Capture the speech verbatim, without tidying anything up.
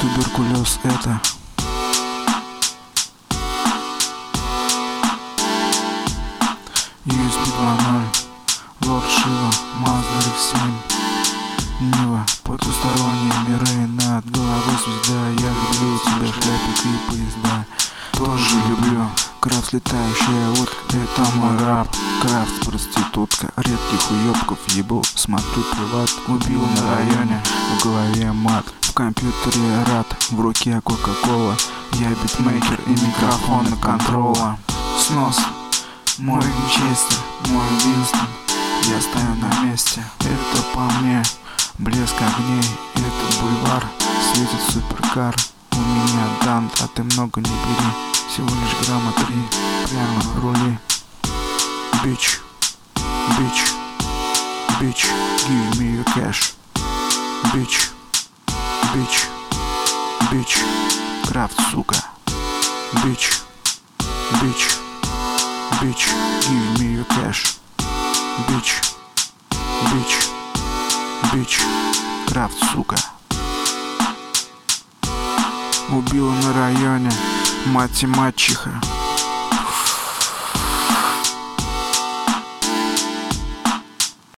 Туберкулез это. ю эс би два ноль, Лорд Шива, Мазда икс семь, Нива, потусторонние миры, над головой звезда. Я люблю тебя, шляпик и поезда. Тоже люблю. Крафт, летающая утка, это мой раб. Крафт, проститутка, редких уёбков ебу. Смотрю приват, убил на районе. В голове мат, в компьютере рад, в руке кока-кола. Я битмейкер и микрофон на контрола. Снос, мой Винчестер, мой Винстон. Я стою на месте, это по мне. Блеск огней, это бульвар. Светит суперкар. У меня дант, а ты много не бери. Всего лишь грамма три, прямо рули. Bitch, bitch, bitch, give me your cash. Bitch, bitch, bitch, крафт, сука. Bitch, bitch, bitch, give me your cash. Bitch, bitch, bitch, крафт, сука. Убила на районе мать и мачеха.